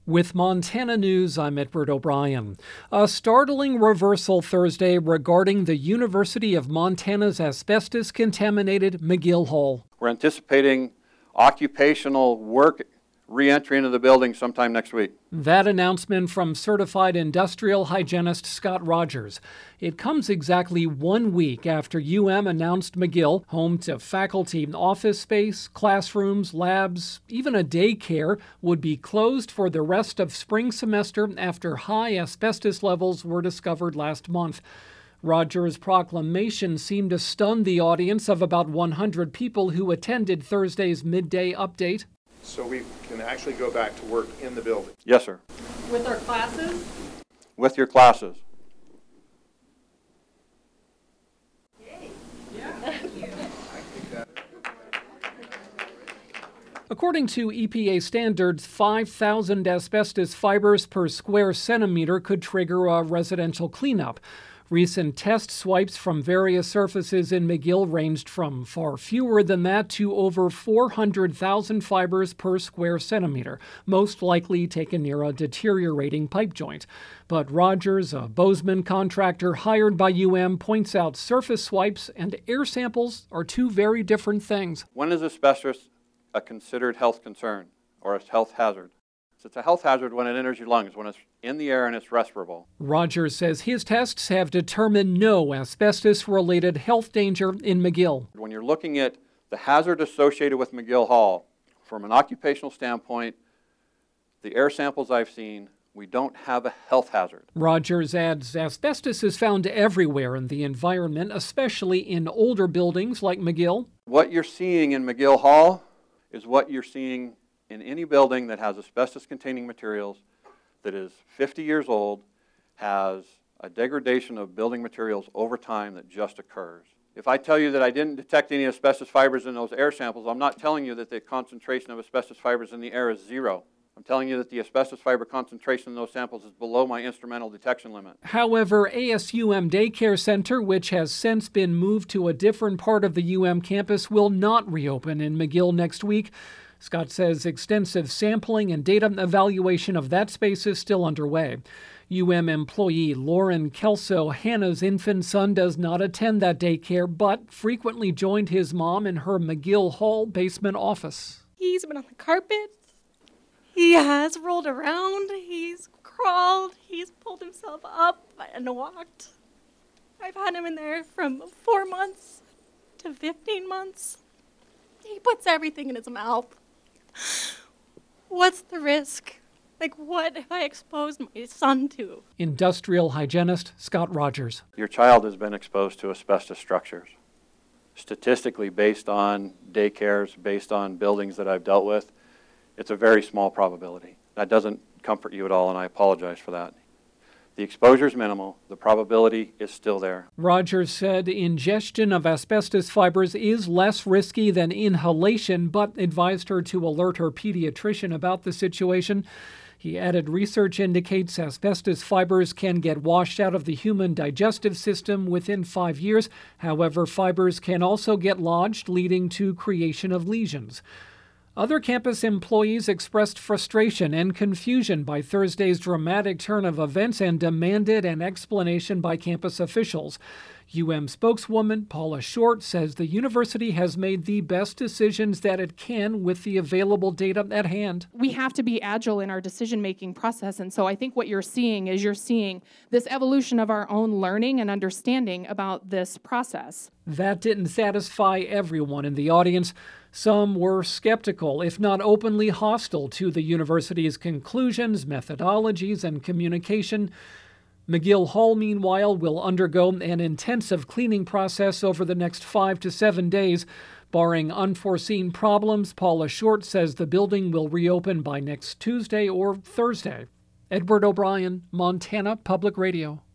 With Montana News, I'm Edward O'Brien. A startling reversal Thursday regarding the University of Montana's asbestos-contaminated McGill Hall. We're anticipating occupational work re-entry into the building sometime next week. That announcement from certified industrial hygienist Scott Rogers. It comes exactly 1 week after announced McGill, home to faculty office space, classrooms, labs, even a daycare, would be closed for the rest of spring semester after high asbestos levels were discovered last month. Rogers' proclamation seemed to stun the audience of about 100 people who attended Thursday's midday update. So we can actually go back to work in the building? Yes, sir. With our classes? With your classes. Yay. Yeah, thank you. According to EPA standards, 5,000 asbestos fibers per square centimeter could trigger a residential cleanup. Recent test swipes from various surfaces in McGill ranged from far fewer than that to over 400,000 fibers per square centimeter, most likely taken near a deteriorating pipe joint. But Rogers, a Bozeman contractor hired by points out surface swipes and air samples are two very different things. When is asbestos a considered health concern or a health hazard? It's a health hazard when it enters your lungs, when it's in the air and it's respirable. Rogers says his tests have determined no asbestos-related health danger in McGill. When you're looking at the hazard associated with McGill Hall, from an occupational standpoint, the air samples I've seen, we don't have a health hazard. Rogers adds asbestos is found everywhere in the environment, especially in older buildings like McGill. What you're seeing in McGill Hall is what you're seeing in any building that has asbestos-containing materials that is 50 years old, has a degradation of building materials over time that just occurs. If I tell you that I didn't detect any asbestos fibers in those air samples, I'm not telling you that the concentration of asbestos fibers in the air is zero. I'm telling you that the asbestos fiber concentration in those samples is below my instrumental detection limit. However, ASUM Daycare Center, which has since been moved to a different part of the campus, will not reopen in McGill next week. Scott says extensive sampling and data evaluation of that space is still underway. Employee Lauren Kelso, Hannah's infant son, does not attend that daycare, but frequently joined his mom in her McGill Hall basement office. He's been on the carpet. He has rolled around. He's crawled. He's pulled himself up and walked. I've had him in there from 4 months to 15 months. He puts everything in his mouth. What's the risk? What have I exposed my son to? Industrial hygienist Scott Rogers. Your child has been exposed to asbestos structures. Statistically, based on daycares, based on buildings that I've dealt with, it's a very small probability. That doesn't comfort you at all, and I apologize for that. The exposure is minimal. The probability is still there. Rogers said ingestion of asbestos fibers is less risky than inhalation, but advised her to alert her pediatrician about the situation. He added research indicates asbestos fibers can get washed out of the human digestive system within 5 years. However, fibers can also get lodged, leading to creation of lesions. Other campus employees expressed frustration and confusion by Thursday's dramatic turn of events and demanded an explanation by campus officials. Spokeswoman Paula Short says the university has made the best decisions that it can with the available data at hand. We have to be agile in our decision-making process, and so I think what you're seeing this evolution of our own learning and understanding about this process. That didn't satisfy everyone in the audience. Some were skeptical, if not openly hostile, to the university's conclusions, methodologies, and communication. McGill Hall, meanwhile, will undergo an intensive cleaning process over the next 5 to 7 days. Barring unforeseen problems, Paula Short says the building will reopen by next Tuesday or Thursday. Edward O'Brien, Montana Public Radio.